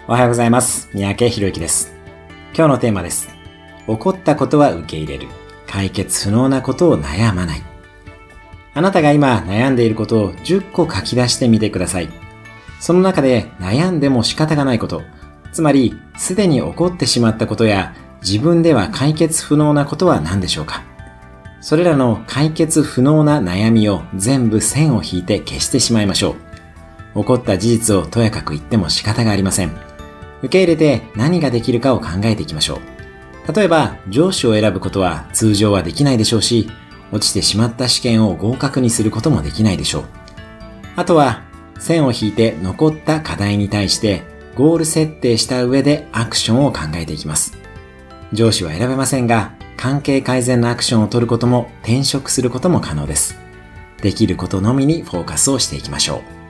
おはようございます。三宅宏之です。今日のテーマです。起こったことは受け入れる。解決不能なことを悩まない。あなたが今悩んでいることを10個書き出してみてください。その中で悩んでも仕方がないこと、つまりすでに起こってしまったことや自分では解決不能なことは何でしょうか。それらの解決不能な悩みを全部線を引いて消してしまいましょう。起こった事実をとやかく言っても仕方がありません。受け入れて何ができるかを考えていきましょう。例えば、上司を選ぶことは通常はできないでしょうし、落ちてしまった試験を合格にすることもできないでしょう。あとは、線を引いて残った課題に対してゴール設定した上でアクションを考えていきます。上司は選べませんが、関係改善のアクションを取ることも転職することも可能です。できることのみにフォーカスをしていきましょう。